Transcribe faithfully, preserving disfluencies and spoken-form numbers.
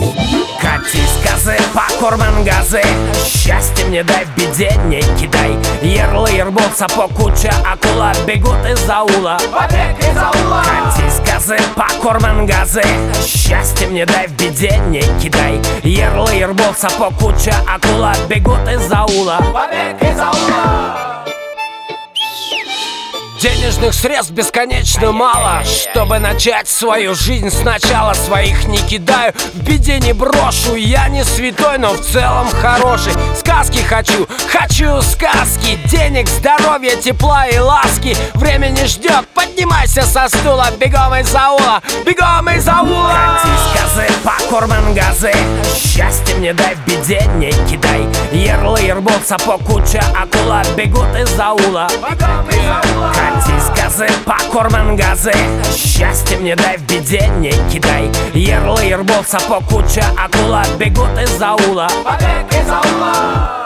Катись, козы, покор мангазы, счастье мне дай, в беде не кидай. Ярлы, ербол, сапог, куча акула бегут из аула. Побег из аула. Катись, козы, покор мангазы, счастье мне дай, в беде не кидай. Ярлы, ербол, сапог, куча акула бегут из аула. Побег из аула. Денежных средств бесконечно мало, чтобы начать свою жизнь сначала. Своих не кидаю, в беде не брошу. Я не святой, но в целом хороший. Сказки хочу, хочу сказки. Денег, здоровья, тепла и ласки. Время не ждет, поднимайся со стула. Бегом из аула, бегом из аула. Катись, козы, покор мангазы, счастье мне дай, в беде не кидай. Ярлы, ербол, сапог, куча акула бегут из аула. Бегом из аула. Катись, козы, покор мангазы, счастье мне дай, в беде не кидай. Ярлы, ербол, сапог, куча акула бегут из аула. Побег из аула.